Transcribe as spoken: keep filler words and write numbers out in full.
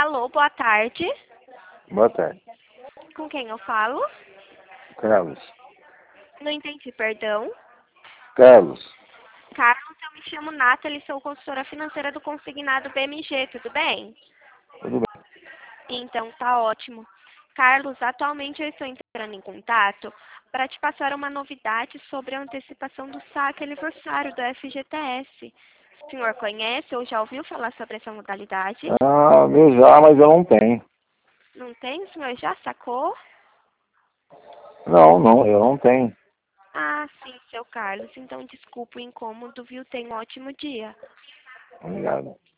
Alô, boa tarde. Boa tarde. Com quem eu falo? Carlos. Não entendi, perdão. Carlos. Carlos, eu me chamo Nathalie, sou consultora financeira do Consignado B M G, tudo bem? Tudo bem. Então, tá ótimo. Carlos, atualmente eu estou entrando em contato para te passar uma novidade sobre a antecipação do saque aniversário do F G T S. O senhor conhece ou já ouviu falar sobre essa modalidade? Ah, eu já, mas eu não tenho. Não tem? O senhor já sacou? Não, não, eu não tenho. Ah, sim, seu Carlos. Então, desculpa o incômodo, viu? Tenha um ótimo dia. Obrigado.